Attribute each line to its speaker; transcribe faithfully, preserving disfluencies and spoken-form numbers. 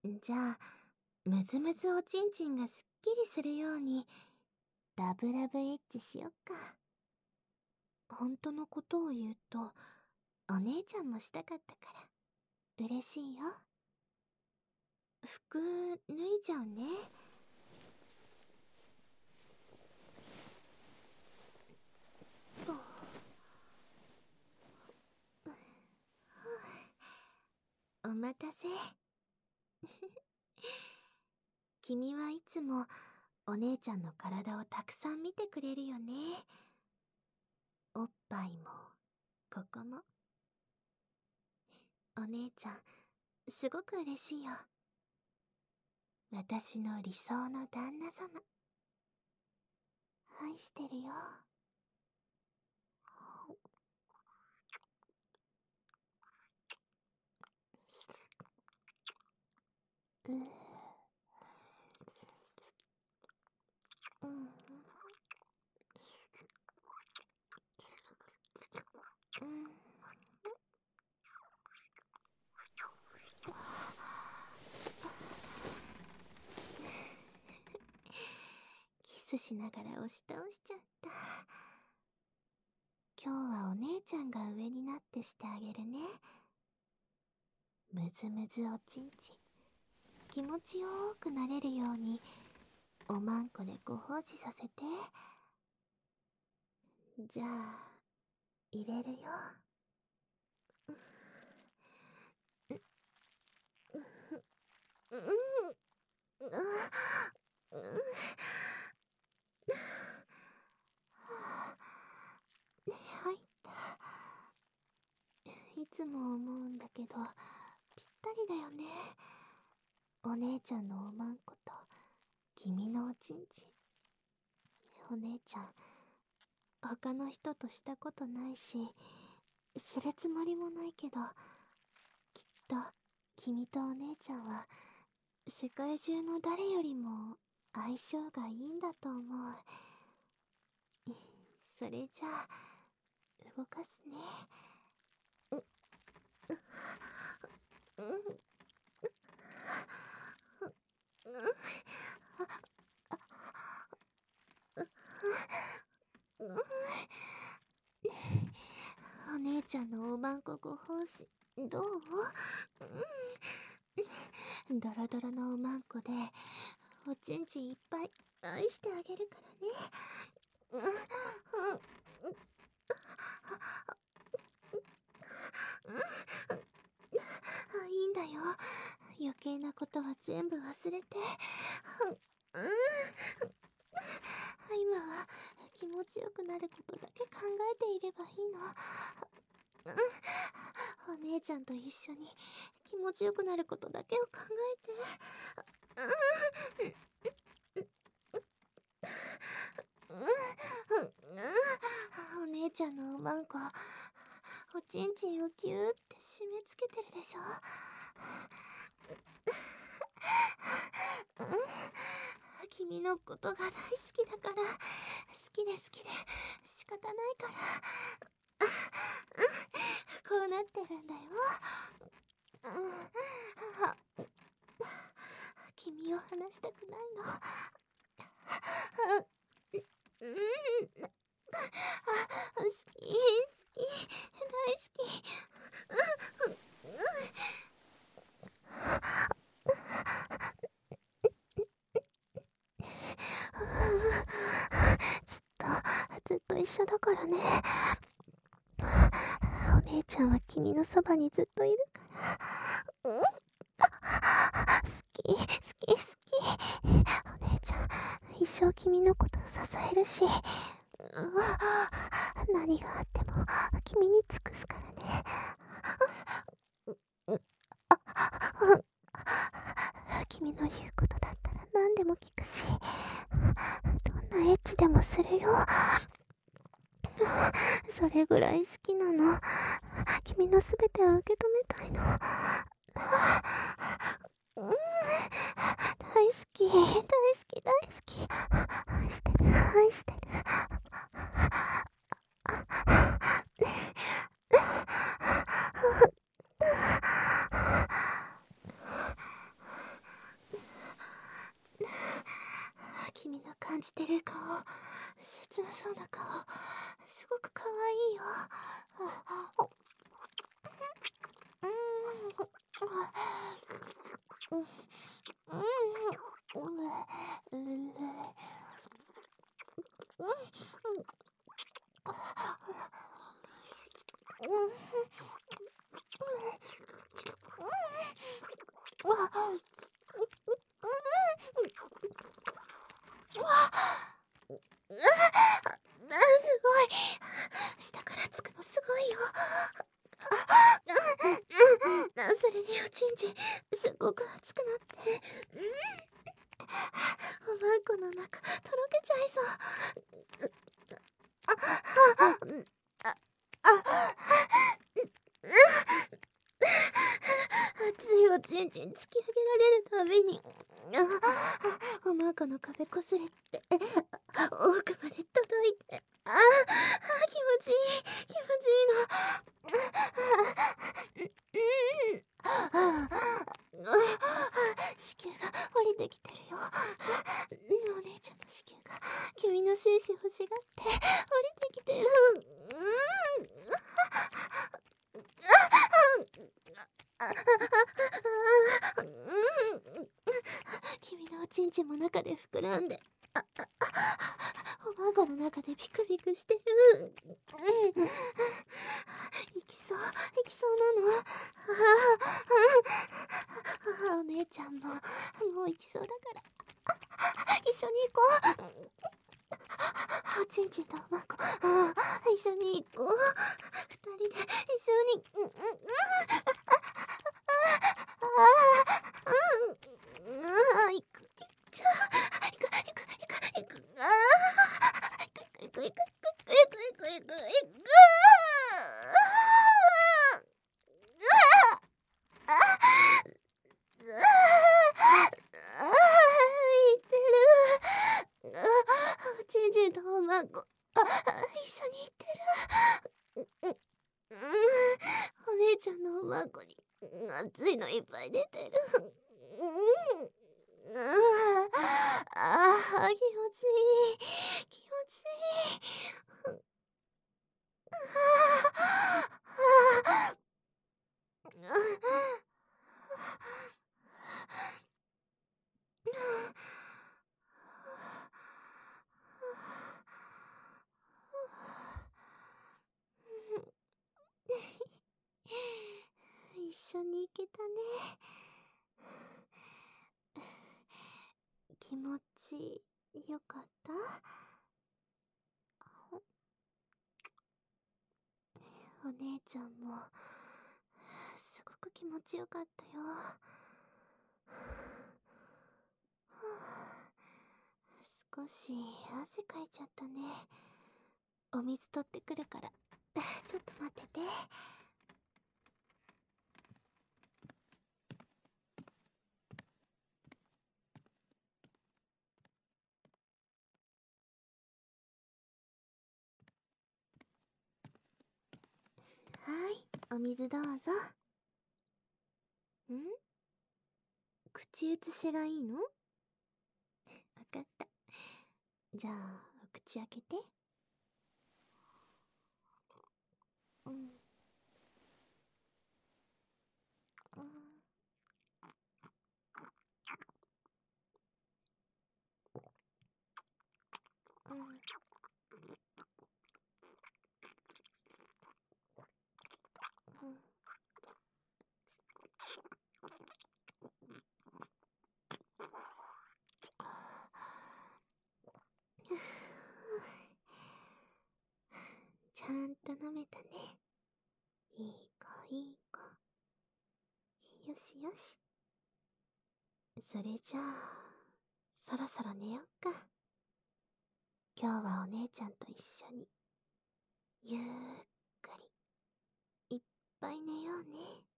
Speaker 1: じゃあ、ムズムズおちんちんがすっきりするように、ラブラブエッチしよっか。本当のことを言うと、お姉ちゃんもしたかったから、嬉しいよ。服、脱いじゃうね。と。お待たせ。君はいつもお姉ちゃんの体をたくさん見てくれるよね。おっぱいも、ここも。お姉ちゃん、すごく嬉しいよ。私の理想の旦那様。愛してるよ。うん。うん。うん。キスしながら押し倒しちゃった。今日はお姉ちゃんが上になってしてあげるね。むずむずおちんちん。気持ちよーくなれるように、おまんこでご奉仕させて。じゃあ、入れるよ。うん。うん。うん。入った。いつも思うんだけど、ぴったりだよね。お姉ちゃんのおまんこと、君のおちんちん。お姉ちゃん、他の人としたことないし、するつもりもないけど、きっと、君とお姉ちゃんは、世界中の誰よりも相性がいいんだと思う。それじゃあ、動かすね。う、う、うん、お姉ちゃんのおまんこご奉仕、どう？うん、ドロドロのおまんこで、おちんちんいっぱい愛してあげるからね。うん、うん、いいんだよ。余計なことは全部忘れて。うん、今は気持ちよくなることだけ考えていればいいの。お姉ちゃんと一緒に気持ちよくなることだけを考えて。お姉ちゃんのおまんこ、おちんちんをギューって締め付けてるでしょ。君のことが大好きだから、好きで好きで仕方ないから、こうなってるんだよ。君を離したくないの。うん、好き、好き、大好き。ずっと、ずっと一緒だからね。お姉ちゃんは君のそばにずっといるから。うん、好き、好き、好き。お姉ちゃん、一生君のこと支えるし、何があっても君に尽くすからね。君の言うことだったら何でも聞くし、どんなエッチでもするよ。それぐらい好きなの。君のすべてを受け止めたいの。うん、大好き、大好き、大好き。愛してる、愛してる。 感じてる顔、切なそうな顔、すごく可愛いよ。うん、うん、うん、うん、うわ、あ、すごい。下からつくのすごいよ。あ、それにおちんちんすごく熱くなって、うん、おまんこの中とろけちゃいそう。あ、あ、あ、あ、熱いおちんちん突き上げられるたびに、あ、おまんこの壁こすれて奥まで届いて、ああ、気持ちいい、気持ちいいの。うん、子宮が降りてきてるよ。お姉ちゃんの子宮が君の精子欲しがって降りてきてる。君のおちんちんも中で膨らんで、おまんこの中でビクビクしてる。行きそう、行きそうなの。ああ、お姉ちゃんももう行きそうだから一緒に行こう。おちんちんとおまんこ、一緒に行こう。二人で一緒に、うんうんうん、うんうん、行く、行っちゃう、行く行く行く行く、ああ、行く行く行く行く行く行く行く行く、ちんちんとおまんこ、あ、一緒に行ってる。うん、うん、お姉ちゃんのおまんこに熱いのいっぱい出てる。うん、ああ、気持ちいい、気持ちいい。一緒に行けたね。気持ちよかった？お姉ちゃんもすごく気持ちよかったよ。少し汗かいちゃったね。お水取ってくるからちょっと待ってて。はい、お水どうぞ。ん？口移しがいいの？わかった。じゃあお口開けて。うん、うん、うん、うん。ちゃんと飲めたね。いい子いい子。よしよし。それじゃあそろそろ寝よっか。今日はお姉ちゃんと一緒にゆっくりいっぱい寝ようね。